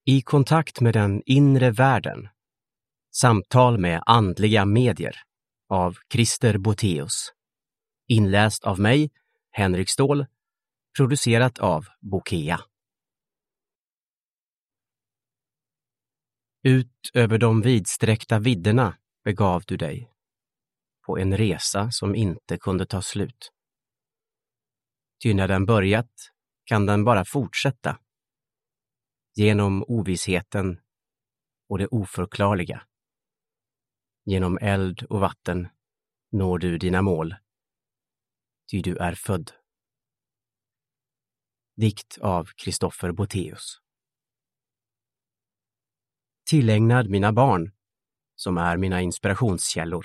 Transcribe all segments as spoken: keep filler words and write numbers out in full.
I kontakt med den inre världen. Samtal med andliga medier av Christer Boteus. Inläst av mig, Henrik Ståhl. Producerat av Bokea. Ut över de vidsträckta vidderna begav du dig. På en resa som inte kunde ta slut. Ty när den börjat kan den bara fortsätta. Genom ovissheten och det oförklarliga. Genom eld och vatten når du dina mål. Ty du är född. Dikt av Christopher Boteus. Tillägnad mina barn, som är mina inspirationskällor.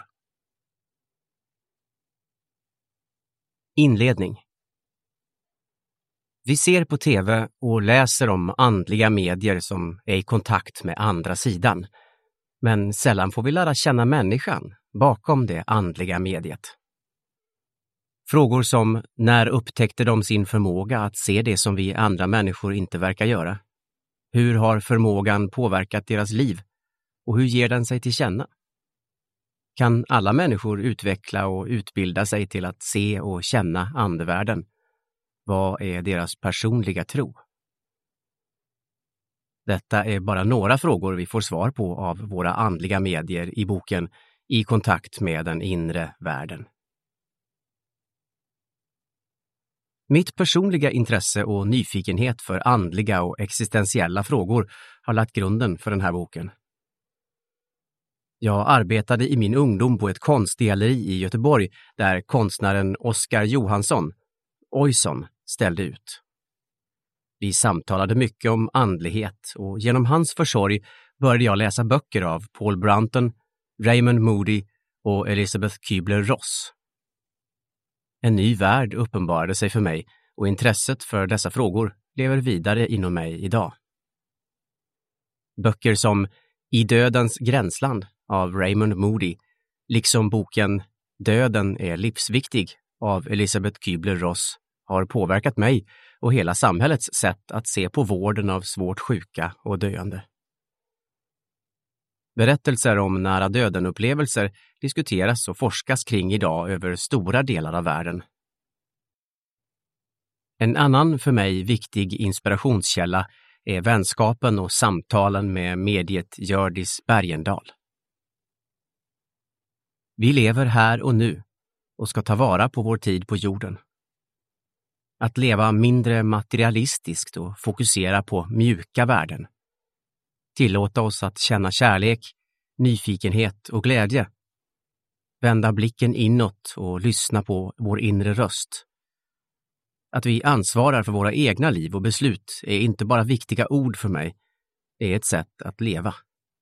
Inledning. Vi ser på tv och läser om andliga medier som är i kontakt med andra sidan. Men sällan får vi lära känna människan bakom det andliga mediet. Frågor som när upptäckte de sin förmåga att se det som vi andra människor inte verkar göra? Hur har förmågan påverkat deras liv? Och hur ger den sig till känna? Kan alla människor utveckla och utbilda sig till att se och känna andevärlden? Vad är deras personliga tro? Detta är bara några frågor vi får svar på av våra andliga medier i boken I kontakt med den inre världen. Mitt personliga intresse och nyfikenhet för andliga och existentiella frågor har lagt grunden för den här boken. Jag arbetade i min ungdom på ett konstgalleri i Göteborg där konstnären Oskar Johansson, Oison, ställde ut. Vi samtalade mycket om andlighet och genom hans försorg började jag läsa böcker av Paul Brunton, Raymond Moody och Elizabeth Kübler-Ross. En ny värld uppenbarade sig för mig och intresset för dessa frågor lever vidare inom mig idag. Böcker som I dödens gränsland av Raymond Moody, liksom boken Döden är livsviktig av Elizabeth Kübler-Ross har påverkat mig och hela samhällets sätt att se på vården av svårt sjuka och döende. Berättelser om nära döden-upplevelser diskuteras och forskas kring idag över stora delar av världen. En annan för mig viktig inspirationskälla är vänskapen och samtalen med mediet Hjördis Bergendahl. Vi lever här och nu och ska ta vara på vår tid på jorden. Att leva mindre materialistiskt och fokusera på mjuka värden. Tillåta oss att känna kärlek, nyfikenhet och glädje. Vända blicken inåt och lyssna på vår inre röst. Att vi ansvarar för våra egna liv och beslut är inte bara viktiga ord för mig. Det är ett sätt att leva.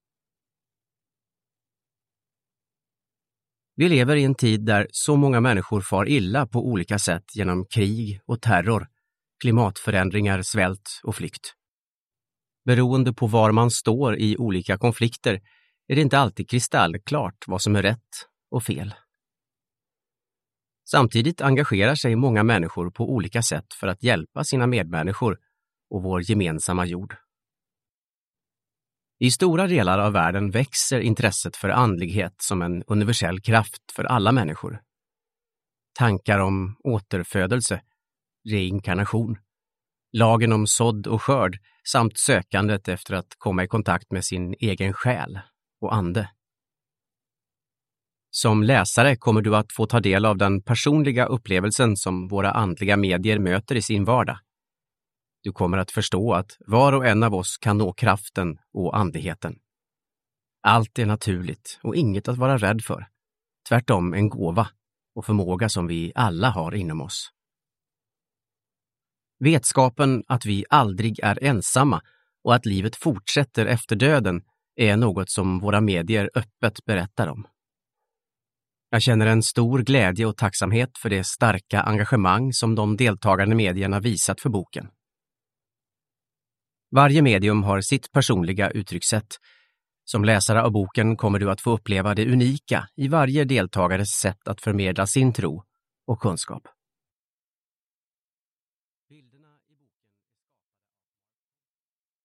Vi lever i en tid där så många människor far illa på olika sätt genom krig och terror, klimatförändringar, svält och flykt. Beroende på var man står i olika konflikter är det inte alltid kristallklart vad som är rätt och fel. Samtidigt engagerar sig många människor på olika sätt för att hjälpa sina medmänniskor och vår gemensamma jord. I stora delar av världen växer intresset för andlighet som en universell kraft för alla människor. Tankar om återfödelse, reinkarnation, lagen om sådd och skörd samt sökandet efter att komma i kontakt med sin egen själ och ande. Som läsare kommer du att få ta del av den personliga upplevelsen som våra andliga medier möter i sin vardag. Du kommer att förstå att var och en av oss kan nå kraften och andligheten. Allt är naturligt och inget att vara rädd för. Tvärtom en gåva och förmåga som vi alla har inom oss. Vetskapen att vi aldrig är ensamma och att livet fortsätter efter döden är något som våra medier öppet berättar om. Jag känner en stor glädje och tacksamhet för det starka engagemang som de deltagande medierna visat för boken. Varje medium har sitt personliga uttryckssätt. Som läsare av boken kommer du att få uppleva det unika i varje deltagares sätt att förmedla sin tro och kunskap.